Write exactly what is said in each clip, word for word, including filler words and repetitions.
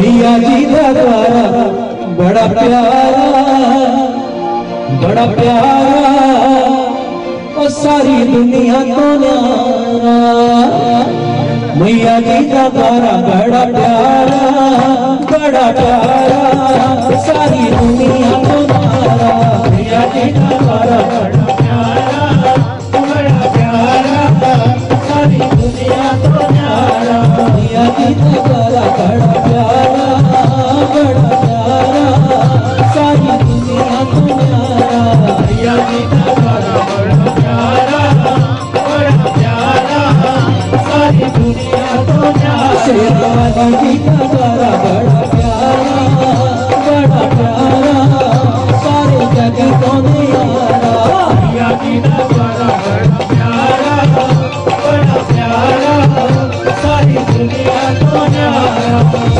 मैया जी का द्वारा बड़ा प्यारा बड़ा प्यारा ओ सारी दुनिया तो न्यारा। मैया जी का द्वारा बड़ा प्यारा बड़ा प्यारा सारी दुनिया तो न्यारा। मैया जी का द्वारा बड़ा प्यारा बड़ा प्यारा सारी दुनिया तो न्यारा। मैया जी का द्वारा बड़ा प्यारा बड़ा प्यारा सारी दुनिया तो न्यारा। मैया जी का द्वारा बड़ा प्यारा बड़ा प्यारा सारी दुनिया तो न्यारा। शेरवाली जी का द्वारा बड़ा प्यारा बड़ा प्यारा सारे जग को न्यारा। मैया जी का द्वारा बड़ा प्यारा बड़ा प्यारा सारी दुनिया तो न्यारा।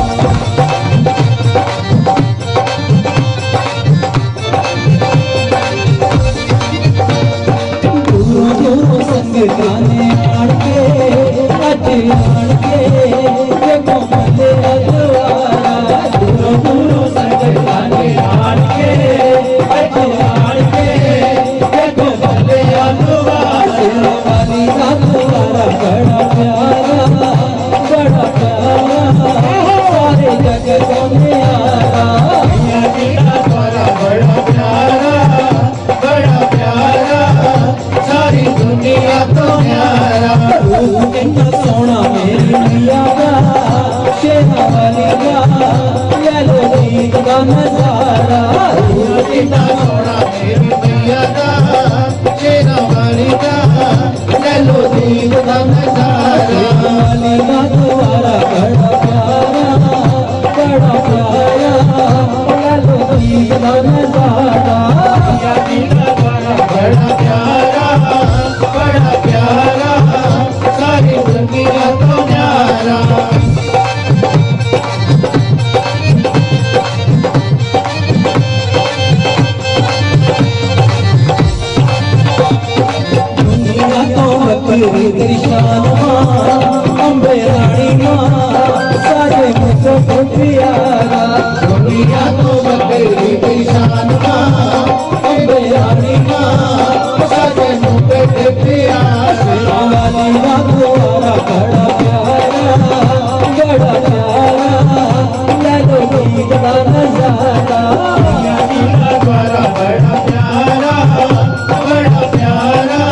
गाने आड़ के अज आड़ के देखो मले अजवारा। दूरों दूरों संग गाने आड़ के अज आड़ के देखो मले अजवारा। शेरवाली का द्वारा बड़ा प्यारा बड़ा प्यारा सारे जग को न्यारा। मैया जी का द्वारा बड़ा प्यारा बड़ा प्यारा सारी दुनिया तो न्यारा। रूप कितना सोना मेरी मैया का शेरवाली का ले लो दीद का नजारा। रूप कितना सोना मेरी मैया का शेरवाली का ले लो दीद का नजारा। शेरवाली का द्वारा बड़ा प्यारा बड़ा प्यारा ले लो दीद का नजारा। मैया जी का द्वारा बड़ा प्यारा बड़ा प्यारा सारी दुनिया तो न्यारा। दुनिया तो बकरी तेरी शान माँ अम्बे रानी माँ सारे मुझको तो प्यारा। दुनिया तो बकरी तेरी शान माँ अम्बे रानी माँ सारे मुझको तो प्यारा। शेरवाली का द्वारा बड़ा प्यारा बड़ा प्यारा ले लो दीद का नजारा। मैया जी का द्वारा बड़ा प्यारा बड़ा प्यारा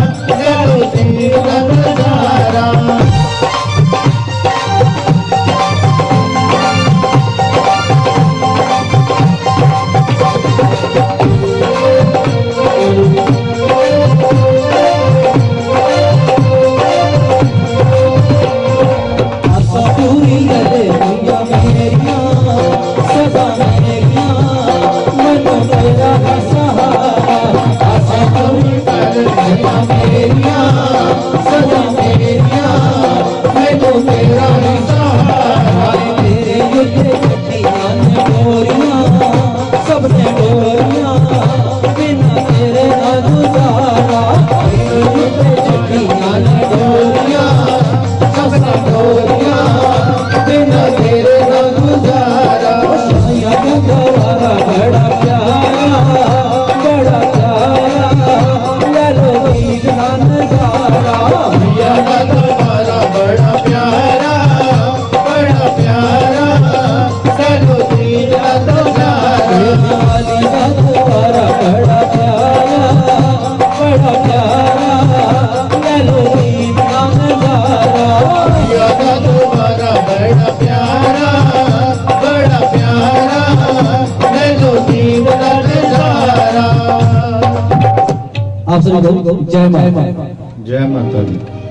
ले लो दीद का नजारा। आप सभी को जय माता जय माता दी।